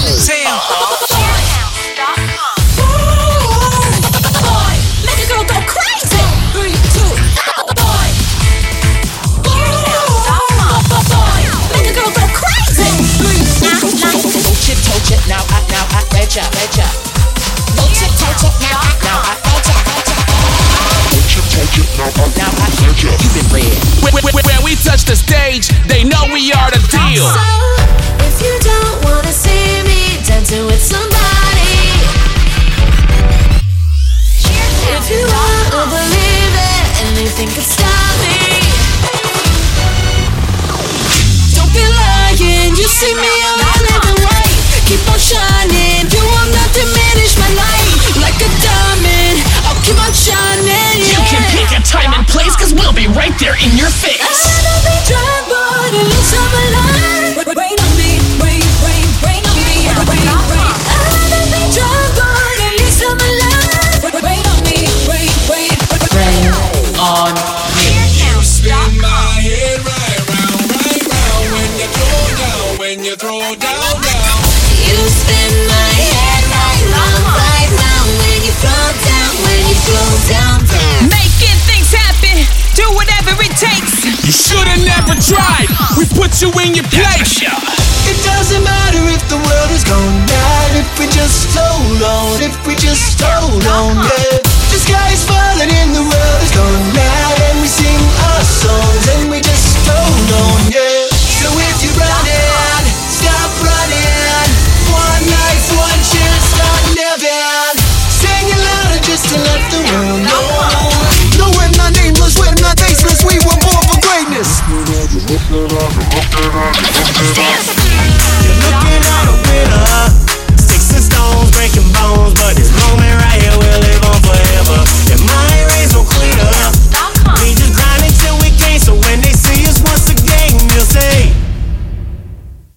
the town. Boy, make a girl go crazy. 3, 2, boy. Boy, make a girl go crazy. 3, 2, Told you, now I read ya. told you, now I Told you, you've been read. When we touch the stage, they know we are the deal. So, if you don't wanna see me dancing with somebody, if you wanna believe it, anything can stop me. Don't be lying, you see me all living right. Keep on shining, you will not diminish my light. Like a diamond, I'll keep on shining, yeah. You can pick a time and place, cause we'll be right there in your face. I'll be drunk, but at least I'm alive. Rain on me, rain on me, rain. I'll be drunk, but at least I'm alive. Rain on me, rain. Rain on me. You spin my head right round when you throw down. You spin my head right round when you flow down. Making things happen, do whatever it takes. You should've never tried. We put you in your place. It doesn't matter if the world is going mad, if we just hold on, yeah. The sky is falling in the world.